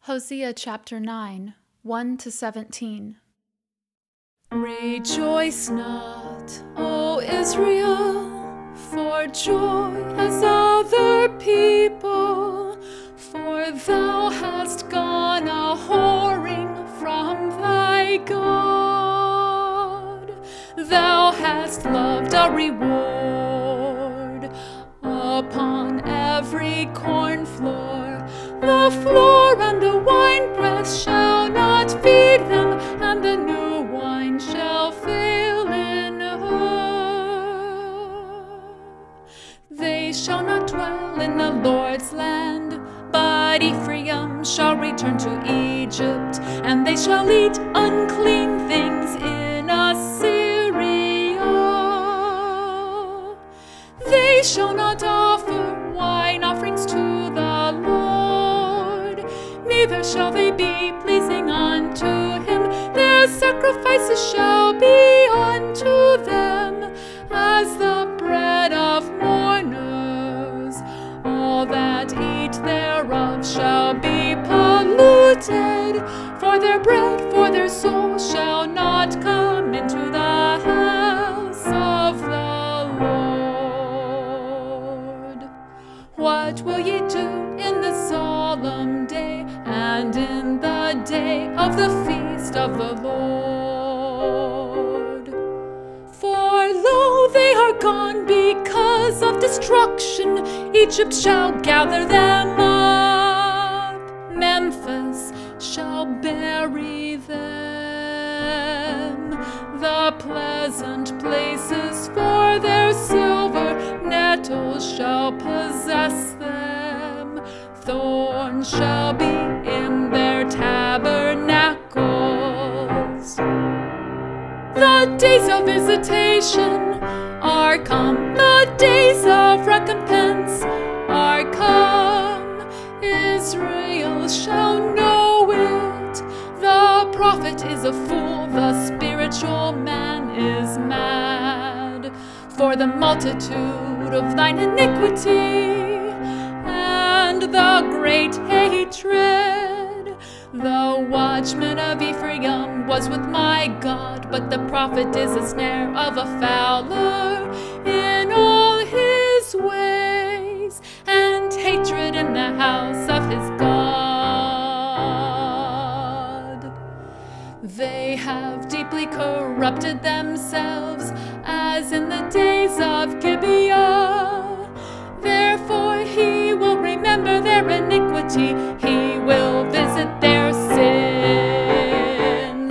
Hosea chapter 9, 1-17. Rejoice not, O Israel, for joy as other people, for thou hast gone a-whoring from thy God. Thou hast loved a reward upon every corn floor. The floor and the winepress shall not feed them, and the new wine shall fail in her. They shall not dwell in the Lord's land, but Ephraim shall return to Egypt, and they shall eat unclean things in Assyria. They shall not offer wine offerings to the Lord, neither shall they be pleasing unto him. Their sacrifices shall be unto them as the bread of mourners. All that eat thereof shall be polluted, for their bread, for their soul shall not come into the house of the Lord. What will ye do in the solemn day, and in the day of the feast of the Lord? For lo, they are gone because of destruction. Egypt shall gather them up. Memphis shall bury them. The pleasant places for their silver nettles shall possess them. Thorns shall be in their tabernacles. The days of visitation are come, the days of recompense are come. Israel shall know it. The prophet is a fool, the spiritual man is mad. For the multitude of thine iniquity and the great hatred. The watchman of Ephraim was with my God, but the prophet is a snare of a fowler in all his ways, and hatred in the house of his God. They have deeply corrupted themselves, as in the days of Gibeah. Therefore he will remember their iniquity, he will visit their sins.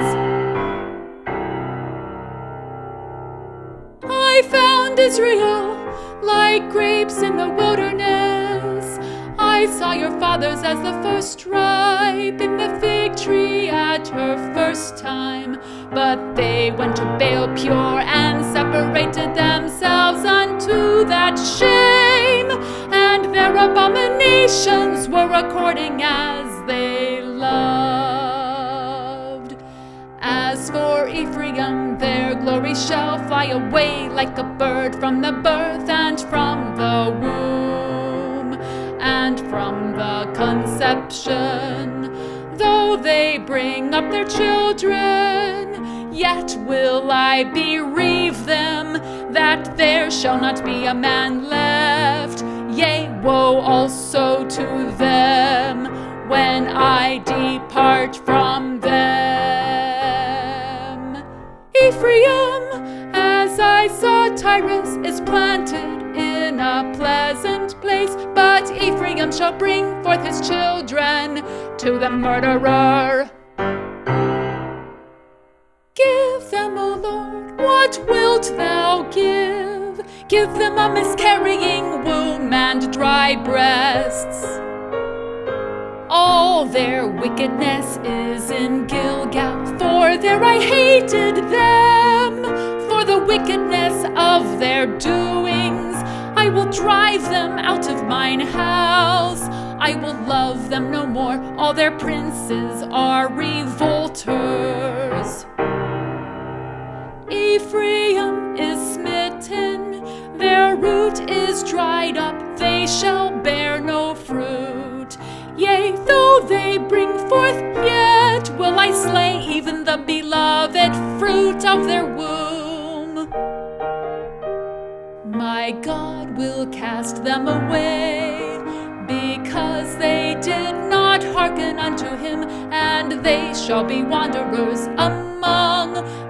I found Israel like grapes in the wilderness. I saw your fathers as the first tribe in the fig tree at her first time. But they went to Baal Pure and separated themselves unto that shame, and their abominations were according as they loved. As for Ephraim, their glory shall fly away like a bird from the birth, and from the womb, and from the conception. Though they bring up their children, yet will I bereave them, that there shall not be a man left. Yea, woe also to them when I depart from them. Ephraim, as I saw Tyrus, is planted in a pleasant place, but Ephraim shall bring forth his children to the murderer. Give them, O Lord, what wilt thou give? Give them a miscarrying womb and dry breasts. All their wickedness is in Gilgal, for there I hated them. For the wickedness of their doings, I will drive them out of mine house. I will love them no more. All their princes are revolters. Ephraim is smitten, their root is dried up, they shall bear no fruit. Yea, though they bring forth the beloved fruit of their womb. My God will cast them away, because they did not hearken unto him, and they shall be wanderers among